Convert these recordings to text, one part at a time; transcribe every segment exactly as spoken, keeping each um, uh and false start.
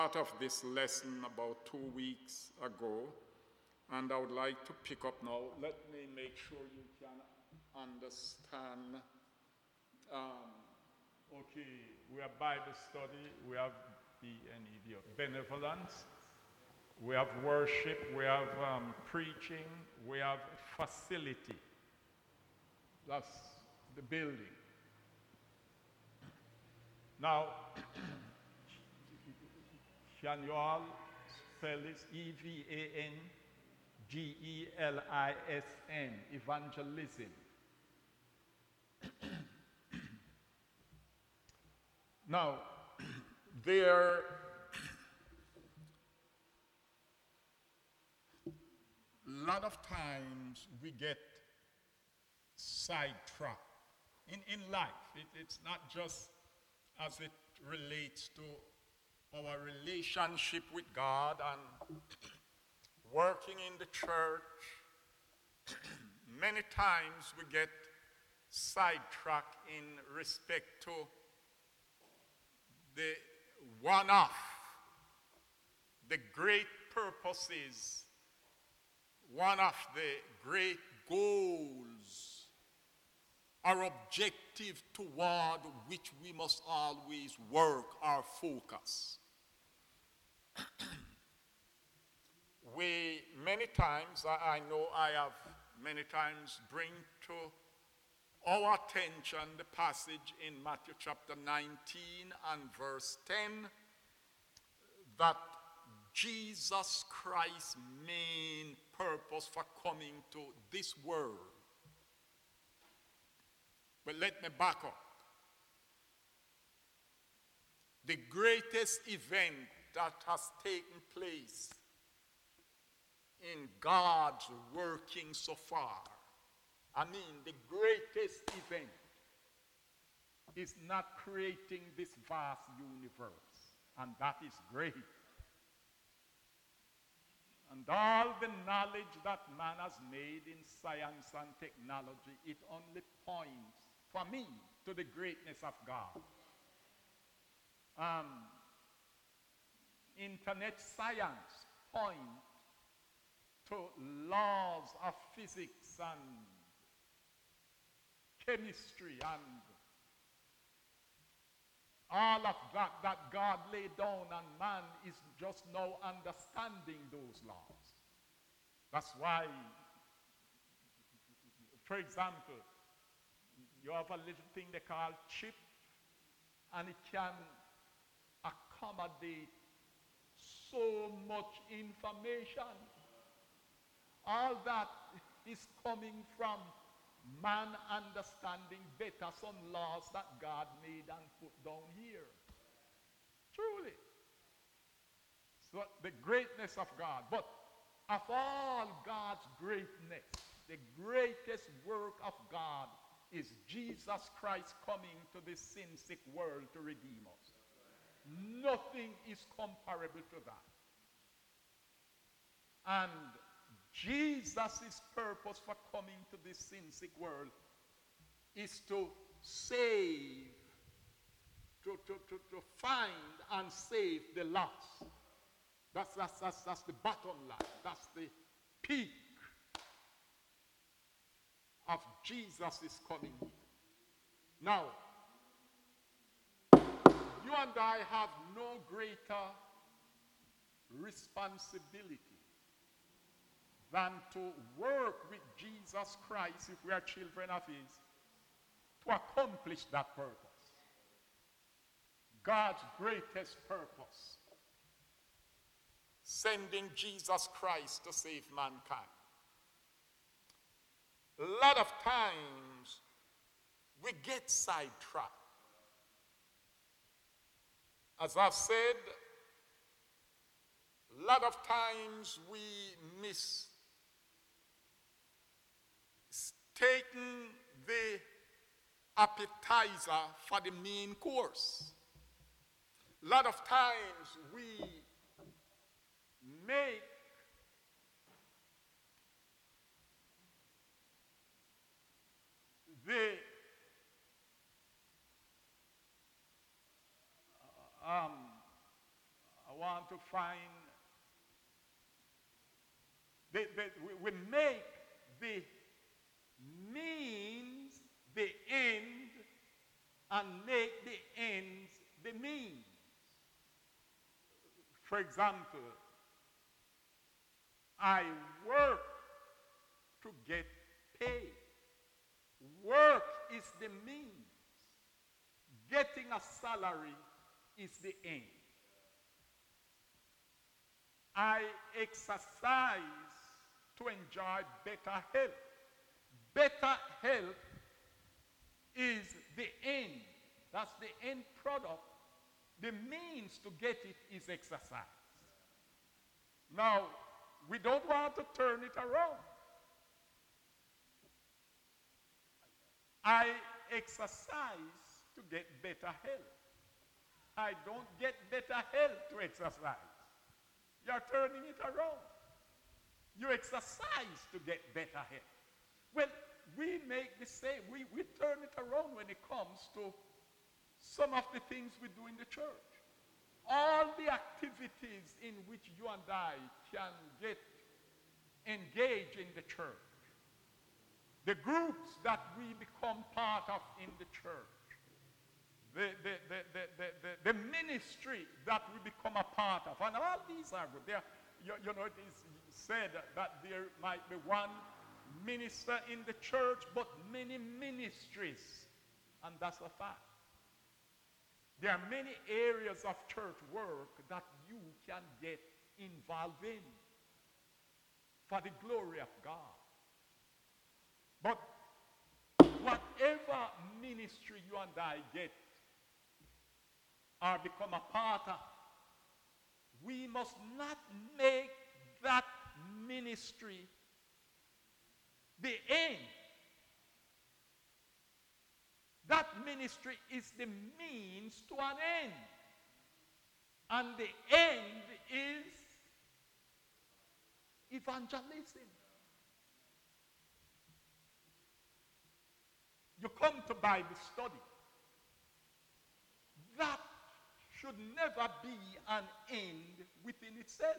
Part of this lesson about two weeks ago, and I would like to pick up now. Let me make sure you can understand. Um, okay, we have Bible study, we have the N E D, benevolence, we have worship, we have um, preaching, we have facility. That's the building. Now, can you all spell this? E V A N G E L I S N, evangelism. Now, there a lot of times we get sidetracked in, in life. It, it's not just as it relates to our relationship with God and working in the church. Many times we get sidetracked in respect to the one-off, the great purposes, one of the great goals, our objective toward which we must always work our focus. We, many times, I, I know I have many times bring to our attention the passage in Matthew chapter nineteen and verse ten, that Jesus Christ's main purpose for coming to this world. But let me back up. The greatest event that has taken place in God's working so far, I mean, the greatest event is not creating this vast universe, and that is great. And all the knowledge that man has made in science and technology, it only points, for me, to the greatness of God. Um, internet science points to laws of physics and chemistry and all of that that God laid down, and man is just now understanding those laws. That's why, for example, you have a little thing they call chip, and it can accommodate so much information. All that is coming from man understanding better some laws that God made and put down here. Truly. So the greatness of God. But of all God's greatness, the greatest work of God is Jesus Christ coming to this sin-sick world to redeem us. Nothing is comparable to that. And Jesus' purpose for coming to this sin-sick world is to save, to, to, to, to find and save the lost. That's, that's, that's, that's the bottom line. That's the peak of Jesus' coming here. Now, you and I have no greater responsibility than to work with Jesus Christ, if we are children of his, to accomplish that purpose. God's greatest purpose. Sending Jesus Christ to save mankind. A lot of times we get sidetracked. As I've said, a lot of times we miss taking the appetizer for the main course. A lot of times we make the um, I want want to find, the, the, we, we make the means the end and make the ends the means. For example, I work to get paid. Work is the means. Getting a salary is the end. I exercise to enjoy better health. Better health is the end. That's the end product. The means to get it is exercise. Now, we don't want to turn it around. I exercise to get better health. I don't get better health to exercise. You're turning it around. You exercise to get better health. Well, we make the same. We, we turn it around when it comes to some of the things we do in the church. All the activities in which you and I can get engaged in the church. The groups that we become part of in the church. The, the, the, the, the, the, the ministry that we become a part of. And all these are good. There, you, you know, it is said that there might be one minister in the church, but many ministries. And that's a fact. There are many areas of church work that you can get involved in for the glory of God. But whatever ministry you and I get or become a part of, we must not make that ministry the end. That ministry is the means to an end. And the end is evangelism. You come to Bible study. That should never be an end within itself.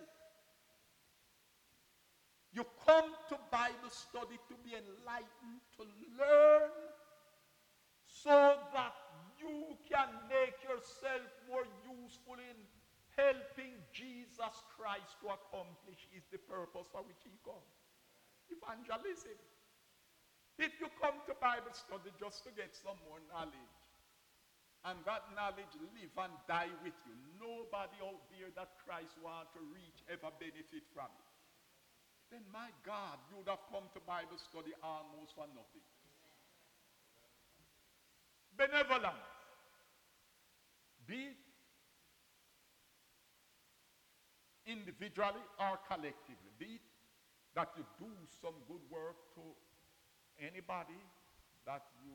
You come to Bible study to be enlightened, to learn, so that you can make yourself more useful in helping Jesus Christ to accomplish is the purpose for which he comes. Evangelism. If you come to Bible study just to get some more knowledge, and that knowledge live and die with you, nobody out there that Christ wants to reach ever benefit from it, then my God, you would have come to Bible study almost for nothing. Benevolence. Be it individually or collectively. Be it that you do some good work to anybody that you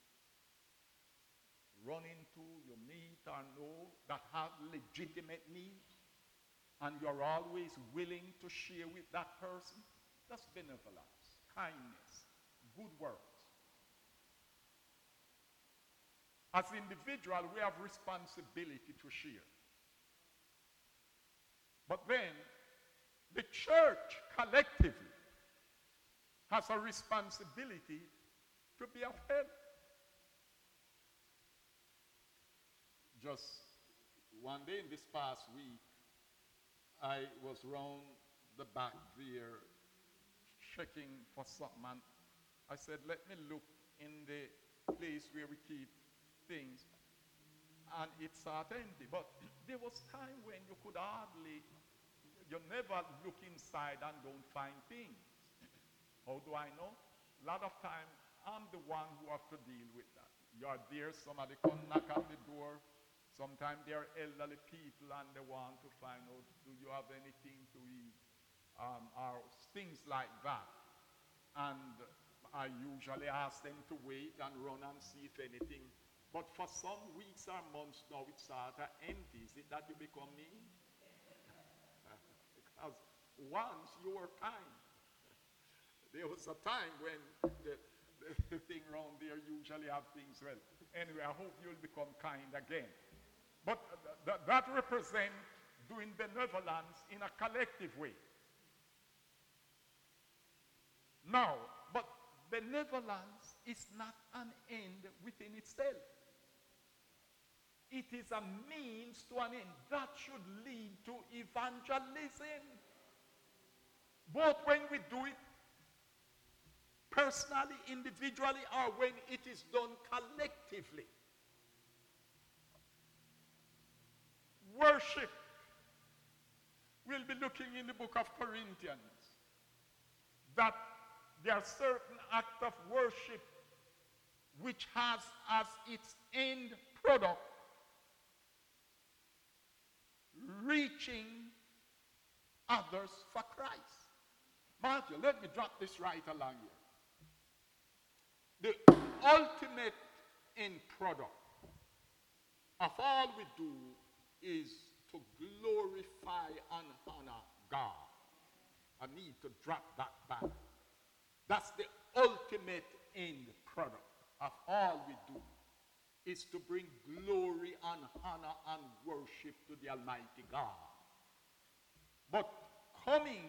run into, you meet or know that have legitimate needs, and you're always willing to share with that person. That's benevolence, kindness, good works. As individuals, we have responsibility to share. But then, the church collectively has a responsibility to be of help. Just one day in this past week, I was round the back there checking for something, and I said, let me look in the place where we keep things, and it's sort of empty. But there was time when you could hardly, you never look inside and don't find things. How do I know? A lot of time, I'm the one who have to deal with that. You're there, somebody come knock at the door. Sometimes they are elderly people and they want to find out, do you have anything to eat? Um, or things like that. And I usually ask them to wait and run and see if anything. But for some weeks or months now, it's sort of empty. Is it that you become mean? Because once you were kind. There was a time when the, the, the thing around there usually have things well. Anyway, I hope you'll become kind again. But th th that represents doing benevolence in a collective way. Now, but benevolence is not an end within itself. It is a means to an end that should lead to evangelism. Both when we do it personally, individually, or when it is done collectively. Worship. We'll be looking in the book of Corinthians that there are certain acts of worship which has as its end product reaching others for Christ. Matthew, let me drop this right along here. The ultimate end product of all we do is to glorify and honor God. I need to drop that back. That's the ultimate end product of all we do, is to bring glory and honor and worship to the Almighty God. But coming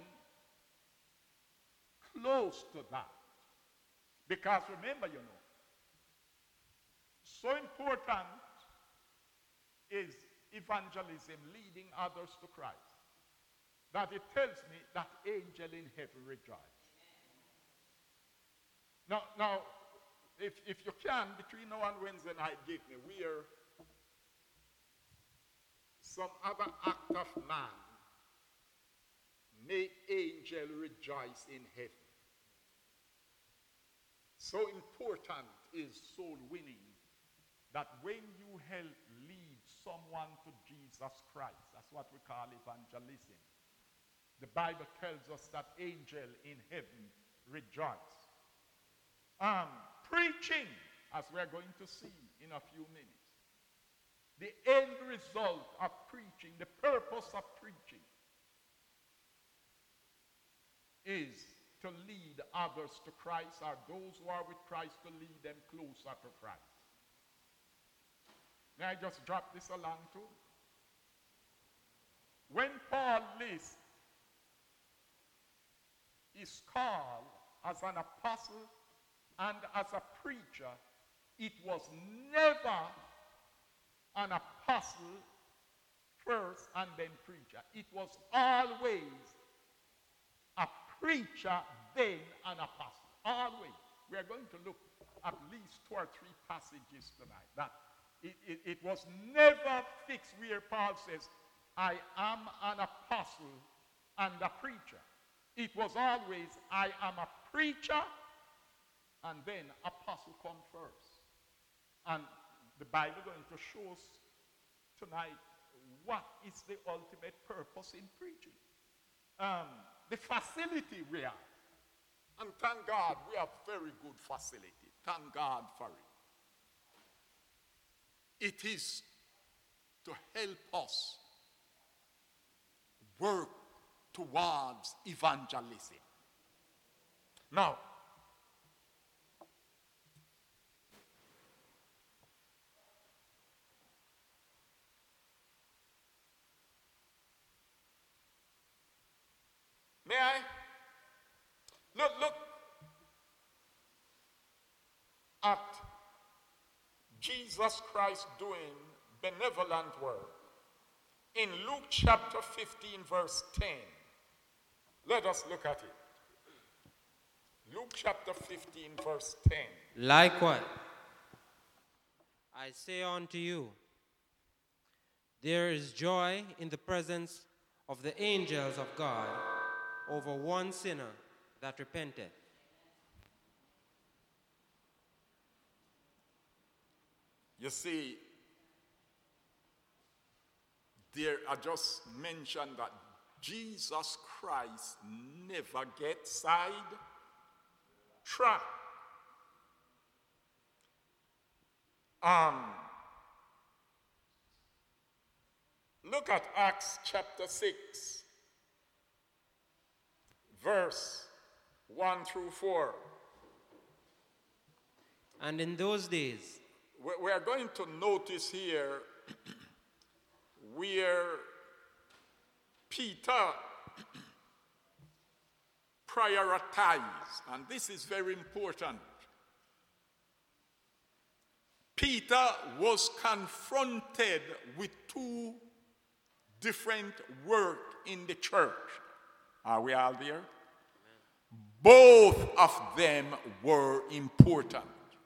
close to that, because remember, you know, so important is evangelism, leading others to Christ, that it tells me that angel in heaven rejoice. Now, now if, if you can, between now and Wednesday night, give me where some other act of man make angel rejoice in heaven. So important is soul winning that when you help lead someone to Jesus Christ, that's what we call evangelism. The Bible tells us that angel in heaven rejoice. Um, preaching, as we're going to see in a few minutes. The end result of preaching, the purpose of preaching, is to lead others to Christ, or those who are with Christ to lead them closer to Christ. May I just drop this along too? When Paul lists his call as an apostle and as a preacher, it was never an apostle first and then preacher. It was always a preacher, then an apostle. Always. We are going to look at least two or three passages tonight. That it, it, it was never fixed where Paul says, I am an apostle and a preacher. It was always, I am a preacher, and then apostle come first. And the Bible is going to show us tonight what is the ultimate purpose in preaching. Um, the facility we have. And thank God we have very good facility. Thank God for it. It is to help us work towards evangelism. Now, may I? Look, look at Jesus Christ doing benevolent work in Luke chapter fifteen, verse ten. Let us look at it. Luke chapter fifteen, verse ten. Likewise, I say unto you, there is joy in the presence of the angels of God over one sinner that repenteth. You see, there I just mentioned that Jesus Christ never gets side track. Um, look at Acts chapter six, verse one through four. And in those days, we are going to notice here where Peter prioritized, and this is very important. Peter was confronted with two different work in the church. Are we all there? Amen. Both of them were important.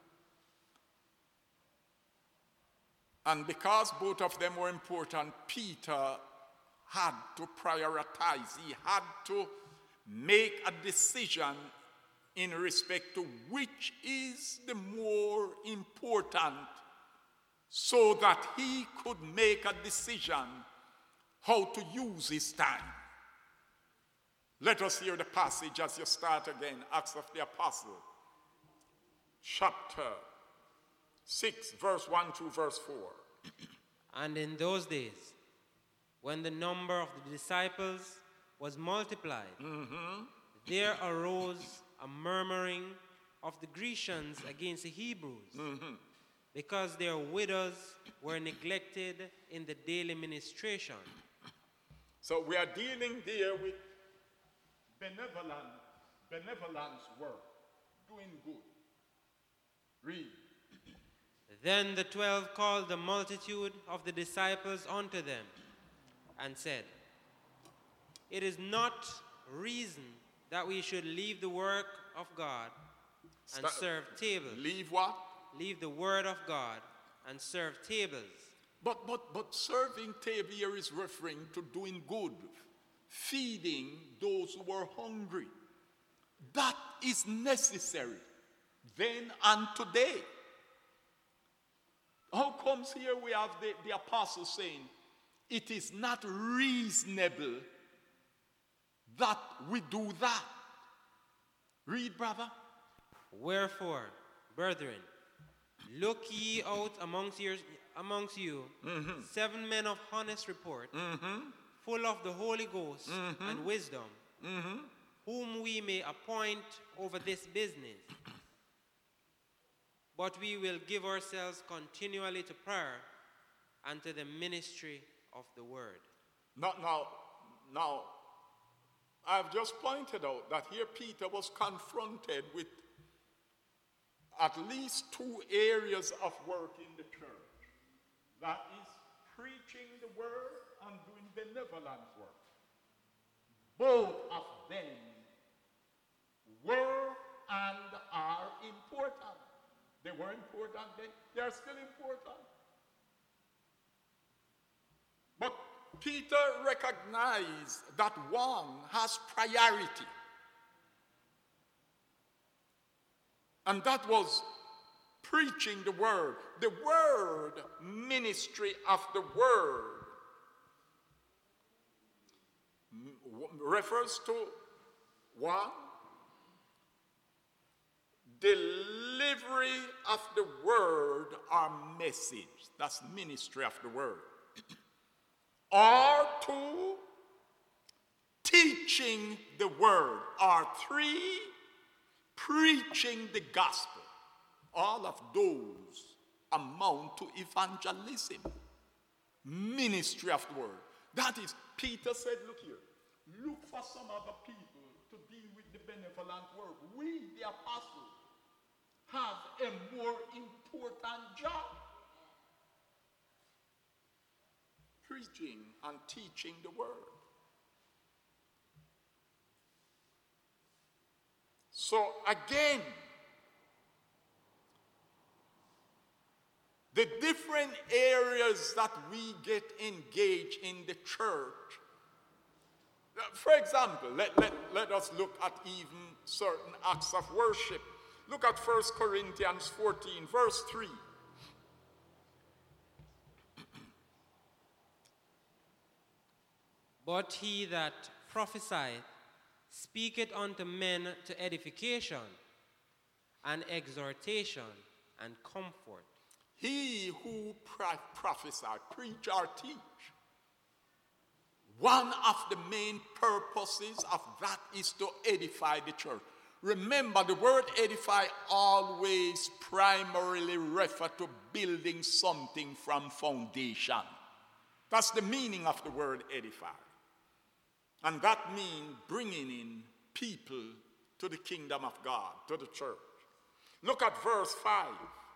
And because both of them were important, Peter had to prioritize. He had to make a decision in respect to which is the more important, so that he could make a decision how to use his time. Let us hear the passage as you start again. Acts of the Apostle, chapter six, verse one to verse four. And in those days, when the number of the disciples was multiplied, mm-hmm. there arose a murmuring of the Grecians against the Hebrews, mm-hmm. because their widows were neglected in the daily ministration. So we are dealing there with benevolent, benevolence work, doing good. Read. Then the twelve called the multitude of the disciples unto them, and said, It is not reason that we should leave the work of God and Start, serve tables. Leave what? Leave the word of God and serve tables. But but but serving table here is referring to doing good, feeding those who are hungry. That is necessary then and today. How comes here we have the, the apostle saying, it is not reasonable that we do that. Read, brother. Wherefore, brethren, look ye out amongst, your, amongst you mm-hmm. seven men of honest report, mm-hmm. full of the Holy Ghost mm-hmm. and wisdom, mm-hmm. whom we may appoint over this business. But we will give ourselves continually to prayer and to the ministry of the word. Now, now, now, I've just pointed out that here Peter was confronted with at least two areas of work in the church. That is preaching the word and doing benevolent work. Both of them were and are important. They were important then, they are still important. But Peter recognized that one has priority. And that was preaching the word. The word, ministry of the word, refers to one, delivery of the word or message. That's ministry of the word. Or two, teaching the word. Or three, preaching the gospel. All of those amount to evangelism. Ministry of the word. That is, Peter said, look here, look for some other people to deal with the benevolent work. We, the apostles, have a more important job. Preaching and teaching the word. So again, the different areas that we get engaged in the church. For example, let, let, let us look at even certain acts of worship. Look at First Corinthians fourteen, verse three. But he that prophesieth speaketh unto men to edification and exhortation and comfort. He who pro- prophesy, preach or teach, one of the main purposes of that is to edify the church. Remember, the word edify always primarily refers to building something from foundation. That's the meaning of the word edify. And that means bringing in people to the kingdom of God, to the church. Look at verse five.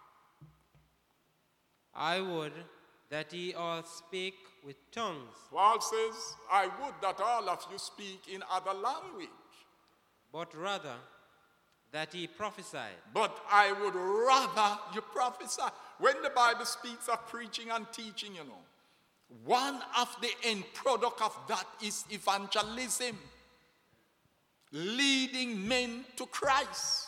I would that ye all spake with tongues, Paul says, I would that all of you speak in other language, but rather that ye prophesied. but I would rather you prophesy. When the Bible speaks of preaching and teaching, you know, one of the end product of that is evangelism, leading men to Christ.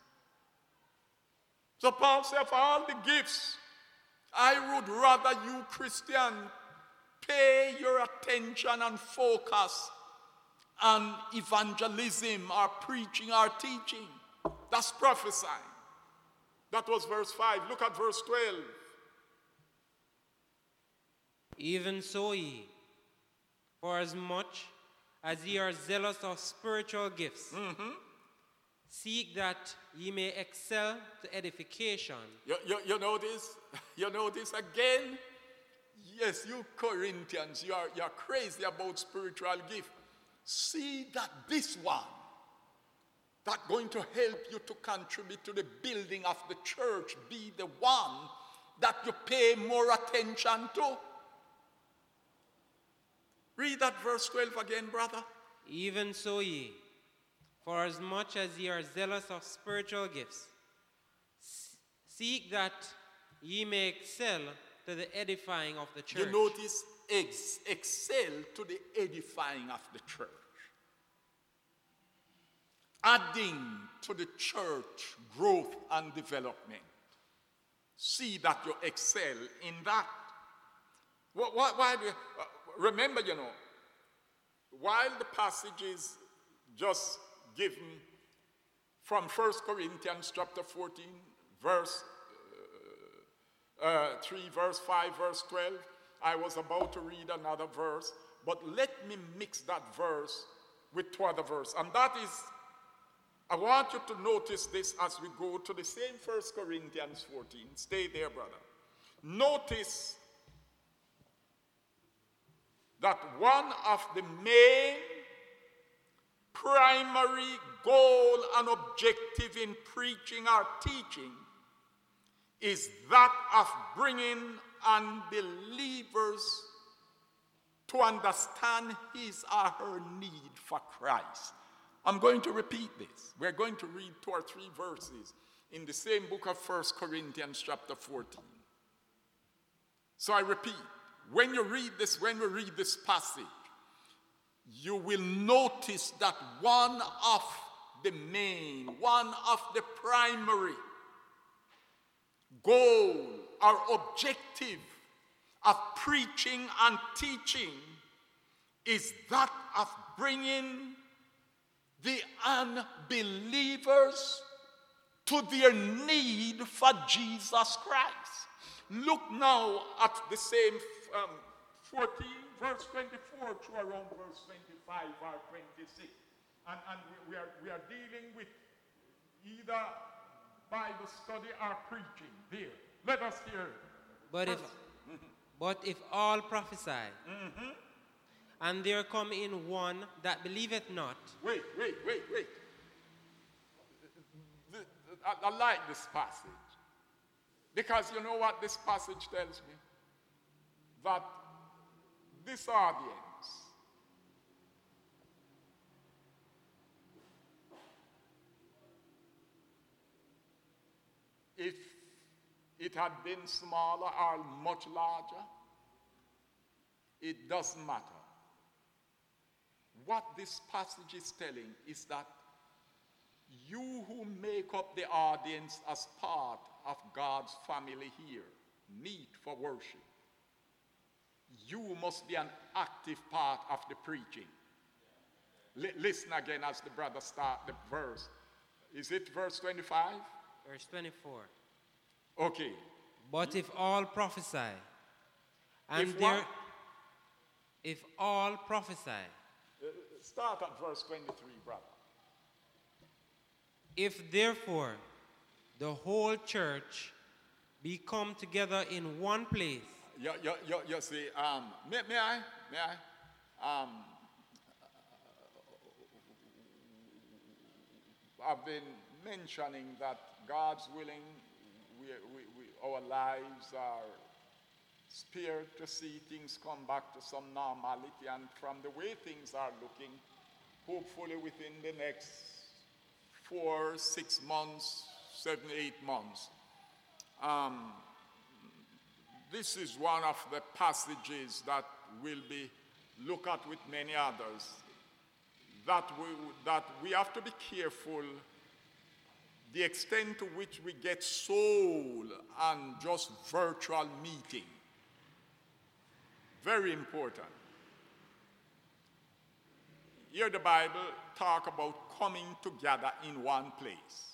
So Paul said, for all the gifts, I would rather you, Christian, pay your attention and focus on evangelism or preaching or teaching. That's prophesying. That was verse five. Look at verse twelve. Even so ye, for as much as ye are zealous of spiritual gifts, seek that ye may excel to edification. You, you, you know this? You know this again? Yes, you Corinthians, you are, you are crazy about spiritual gift. See that this one, that going to help you to contribute to the building of the church, be the one that you pay more attention to. Read that verse twelve again, brother. Even so ye, for as much as ye are zealous of spiritual gifts, s- seek that ye may excel to the edifying of the church. You notice, ex- excel to the edifying of the church. Adding to the church growth and development. See that you excel in that. Why, why, why do you, uh, remember, you know, while the passage is just given from First Corinthians chapter fourteen, verse uh, uh, three, verse five, verse twelve, I was about to read another verse, but let me mix that verse with two other verses. And that is, I want you to notice this as we go to the same First Corinthians fourteen. Stay there, brother. Notice that one of the main primary goal and objective in preaching or teaching is that of bringing unbelievers to understand his or her need for Christ. I'm going to repeat this. We're going to read two or three verses in the same book of First Corinthians chapter fourteen. So I repeat, when you read this, when we read this passage, you will notice that one of the main, one of the primary goal or objective of preaching and teaching is that of bringing the unbelievers to their need for Jesus Christ. Look now at the same um, fourteen, verse twenty-four to around verse twenty-five or twenty-six. And, and we, we, are, we are dealing with either Bible study or preaching. There. Let us hear. But if, but if all prophesy, and there come in one that believeth not, Wait, wait, wait, wait. The- the- I, I like this passage. Because you know what this passage tells me? That this audience if it had been smaller or much larger, it doesn't matter. What this passage is telling is that you who make up the audience as part of God's family here, meet for worship, you must be an active part of the preaching. L- listen again as the brother start the verse. Is it verse twenty-five? verse twenty-four. Okay. But if all prophesy, and If there, what? if all prophesy, Uh, start at verse twenty-three, brother. if therefore the whole church be come together in one place, You, you, you, you see, um, may, may I? May I? Um, I've been mentioning that God's willing, we, we, we, our lives are spared to see things come back to some normality, and from the way things are looking, hopefully within the next four, six months, seven, eight months. Um, this is one of the passages that will be looked at with many others, that we, that we have to be careful the extent to which we get soul and just virtual meeting. Very important. Here the Bible talk about coming together in one place.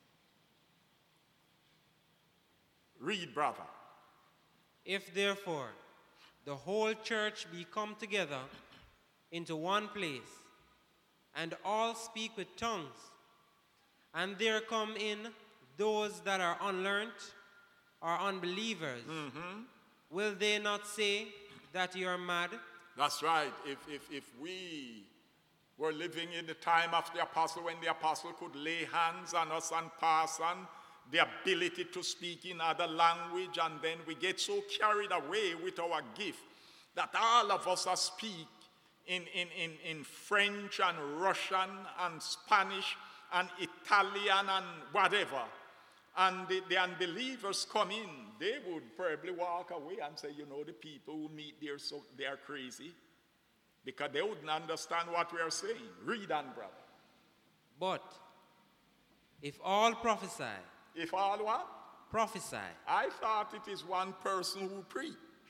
Read, brother. If therefore the whole church be come together into one place, and all speak with tongues, and there come in those that are unlearned or unbelievers, mm-hmm. will they not say that you are mad? That's right. If, if, if we were living in the time of the apostle, when the apostle could lay hands on us and pass on the ability to speak in other language, and then we get so carried away with our gift that all of us are speak in, in, in, in French and Russian and Spanish and Italian and whatever. And the, the unbelievers come in, they would probably walk away and say, you know, the people who meet there, so they are crazy, because they wouldn't understand what we are saying. Read on, brother. But if all prophesy, if all what? Prophesy. I thought it is one person who preach.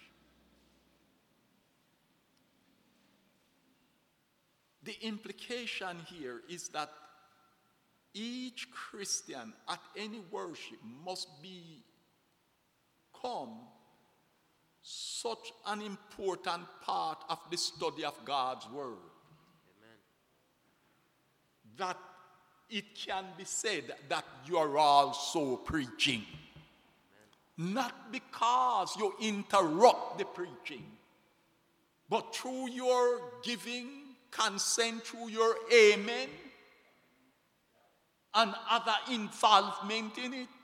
The implication here is that each Christian at any worship must become such an important part of the study of God's word. Amen. That it can be said that you are also preaching. Amen. Not because you interrupt the preaching, but through your giving consent, through your amen, and other involvement in it.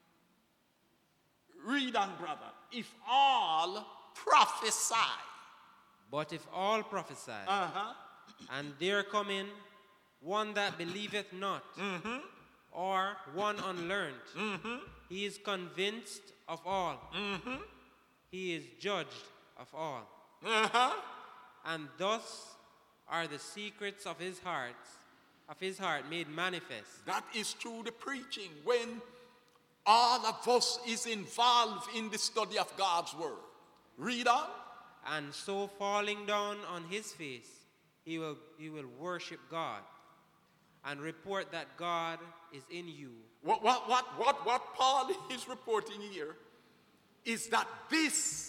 Read on, brother. If all prophesy. But if all prophesy, uh-huh. and there come in one that believeth not, mm-hmm. or one unlearned, mm-hmm. he is convinced of all. Mm-hmm. He is judged of all. Uh-huh. And thus are the secrets of his heart, of his heart made manifest. That is through the preaching, when all of us is involved in the study of God's word. Read on. And so falling down on his face, he will, he will worship God and report that God is in you. What, what, what, what, what Paul is reporting here is that this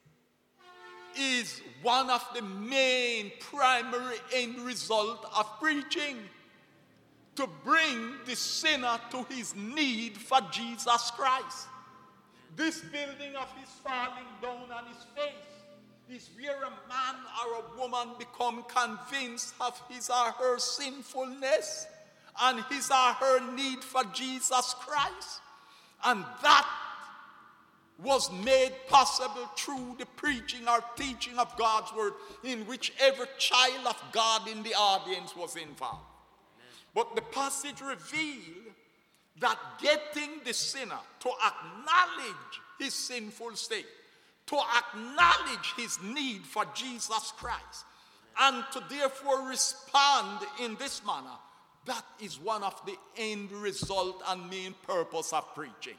is one of the main primary end result of preaching, to bring the sinner to his need for Jesus Christ. This building of his falling down on his face is where a man or a woman become convinced of his or her sinfulness and his or her need for Jesus Christ. And that was made possible through the preaching or teaching of God's word, in which every child of God in the audience was involved. But the passage reveals that getting the sinner to acknowledge his sinful state, to acknowledge his need for Jesus Christ, and to therefore respond in this manner, that is one of the end result and main purpose of preaching.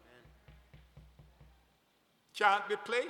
Can't be plainer.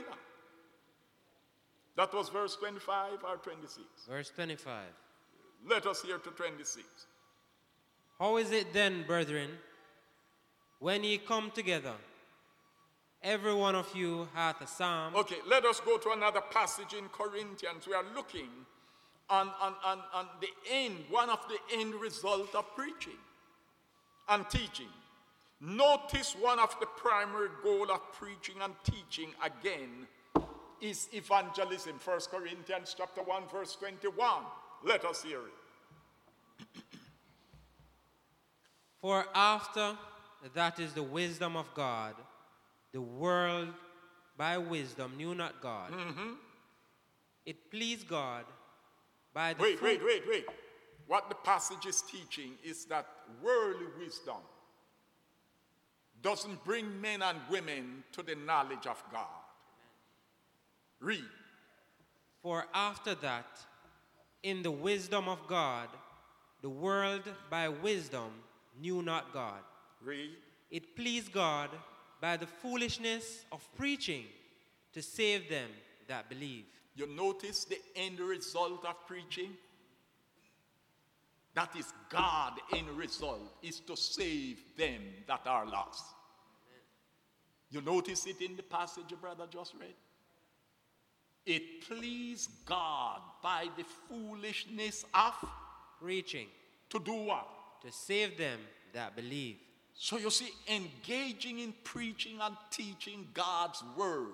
That was verse twenty-five or twenty-six? Verse twenty-five. Let us hear to twenty-six. How is it then, brethren, when ye come together, every one of you hath a psalm? Okay, let us go to another passage in Corinthians. We are looking on, on, on, on the end, one of the end result of preaching and teaching. Notice one of the primary goal of preaching and teaching again is evangelism. First Corinthians chapter one, verse twenty-one. Let us hear it. For after that is the wisdom of God, the world by wisdom knew not God. Mm-hmm. It pleased God by the Wait, fruit- wait, wait, wait. What the passage is teaching is that worldly wisdom doesn't bring men and women to the knowledge of God. Read. For after that, in the wisdom of God, the world by wisdom knew not God. Read. It pleased God by the foolishness of preaching to save them that believe. You notice the end result of preaching? That is God end result, is to save them that are lost. You notice it in the passage your brother just read? It pleased God by the foolishness of, Preaching to do what? to save them that believe. So you see, engaging in preaching and teaching God's word,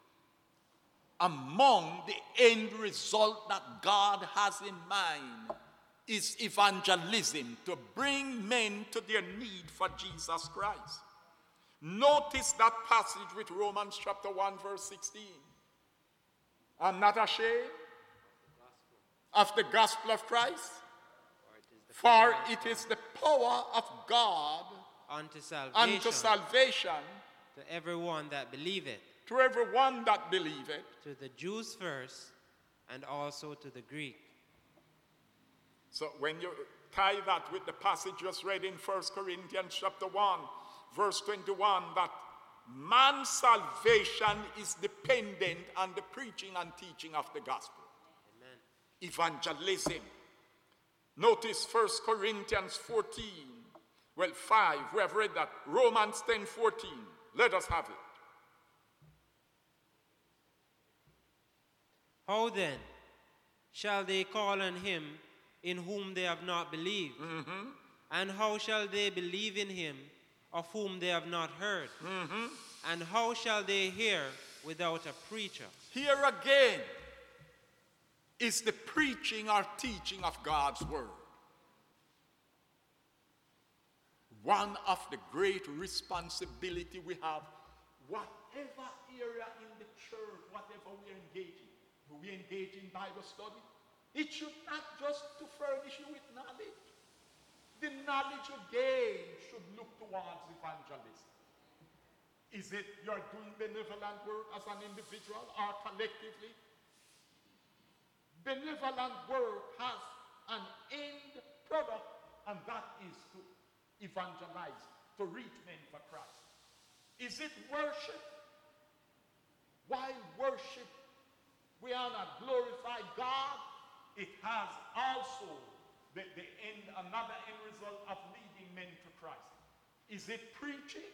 among the end result that God has in mind is evangelism, to bring men to their need for Jesus Christ. Notice that passage with Romans chapter one verse sixteen. I'm not ashamed of the gospel of Christ, for it is the power of God Unto salvation, unto salvation to everyone that believeth, to everyone that believeth. to the Jews first, and also to the Greek. So when you tie that with the passage just read in First Corinthians chapter one, verse twenty-one, that man's salvation is dependent on the preaching and teaching of the gospel. Amen. Evangelism. Notice First Corinthians fourteen, well, five, we have read that. Romans ten fourteen. Let us have it. How then shall they call on him in whom they have not believed? Mm-hmm. And how shall they believe in him of whom they have not heard? Mm-hmm. And how shall they hear without a preacher? Here again is the preaching or teaching of God's word. One of the great responsibility we have, whatever area in the church, whatever we engage in, do we engage in Bible study? It should not just to furnish you with knowledge. The knowledge you gain should look towards evangelism. Is it you're doing benevolent work as an individual or collectively? Benevolent work has an end product, and that is to evangelize, to reach men for Christ. Is it worship? While worship, we honor, glorify God, it has also the, the end, another end result of leading men to Christ. Is it preaching?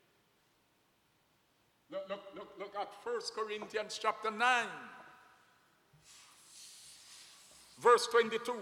Look, look, look, look at First Corinthians chapter nine, verse twenty-two.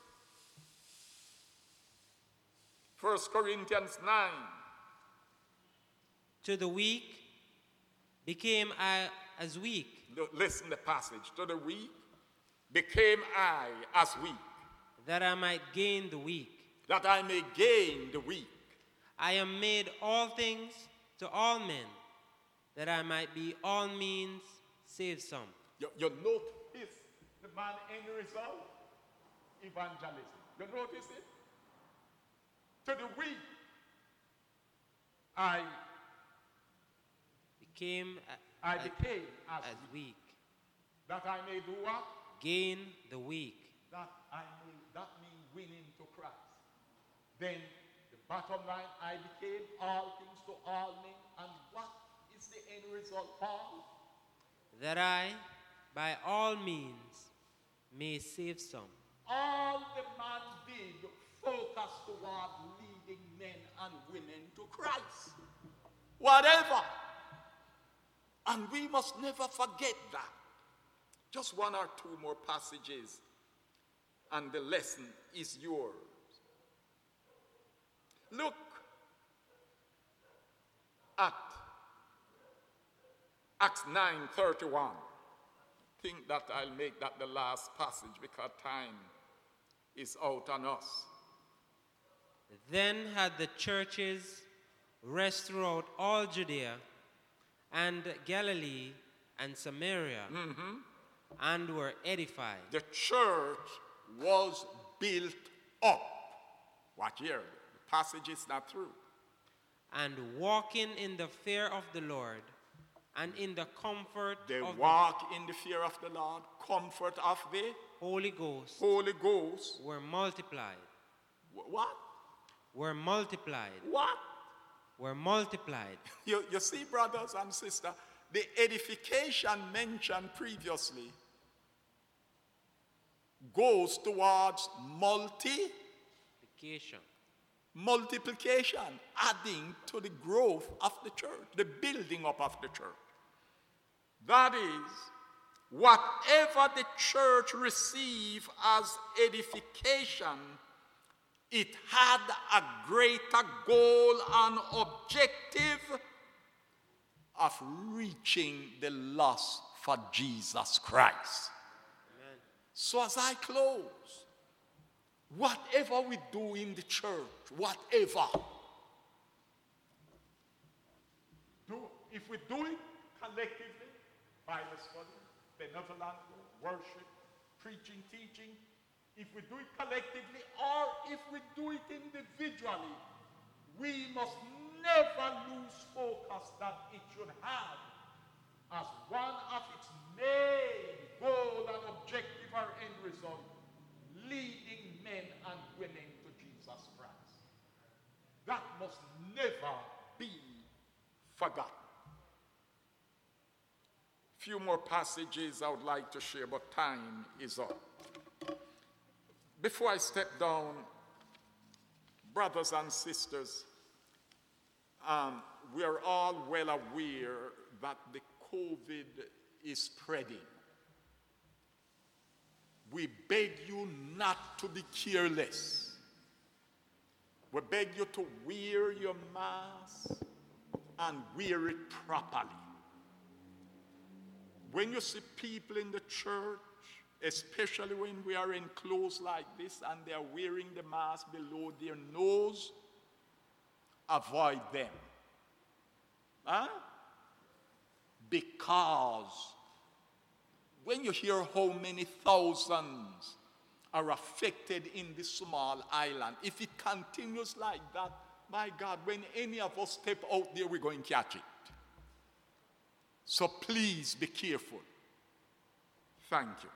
First Corinthians nine. To the weak became I as weak, Look, listen the passage. To the weak became I as weak, that I might gain the weak. that I may gain the weak. I am made all things to all men, that I might be all means save some. You, you notice the man end result? Evangelism. You notice it? To the weak, I, Became a- I as, became as, as weak. weak. That I may do what? Gain the weak. That I may, that means winning to Christ. Then the bottom line, I became all things to all men. And what is the end result, Paul? That I, by all means, may save some. All the man did focus toward leading men and women to Christ. Whatever. And we must never forget that. Just one or two more passages, and the lesson is yours. Look at Acts nine thirty-one. Think that I'll make that the last passage because time is out on us. Then had the churches rest throughout all Judea and Galilee and Samaria, and were edified. The church was built up. Watch here. The passage is not through. And walking in the fear of the Lord, and in the comfort They of walk in the fear of the Lord, comfort of the the Holy Ghost, Holy Ghost. were multiplied, Wh- What? were multiplied, What? were multiplied. You, you see, brothers and sisters, the edification mentioned previously goes towards multi Multiplication. multiplication, adding to the growth of the church, the building up of the church. That is, whatever the church received as edification, it had a greater goal and objective of reaching the lost for Jesus Christ. Amen. So as I close, whatever we do in the church, whatever, Do, if we do it collectively, Bible study, benevolent worship, preaching, teaching, if we do it collectively or if we do it individually, we must never lose focus that it should have as one of its main goal and objective or end result, leading men and women to Jesus Christ. That must never be forgotten. Few more passages I would like to share, but time is up. Before I step down, brothers and sisters, um, we are all well aware that the COVID is spreading. We beg you not to be careless. We beg you to wear your mask and wear it properly. When you see people in the church, especially when we are in clothes like this and they are wearing the mask below their nose, avoid them. Huh? Because when you hear how many thousands are affected in this small island, if it continues like that, my God, when any of us step out there, we're going to catch it. So please be careful. Thank you.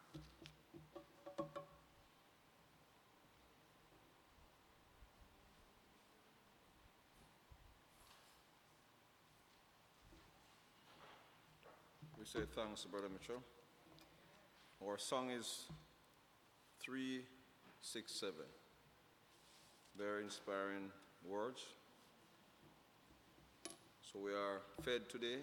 We say thanks, Brother Mitchell. Our song is three six seven. Very inspiring words. So we are fed today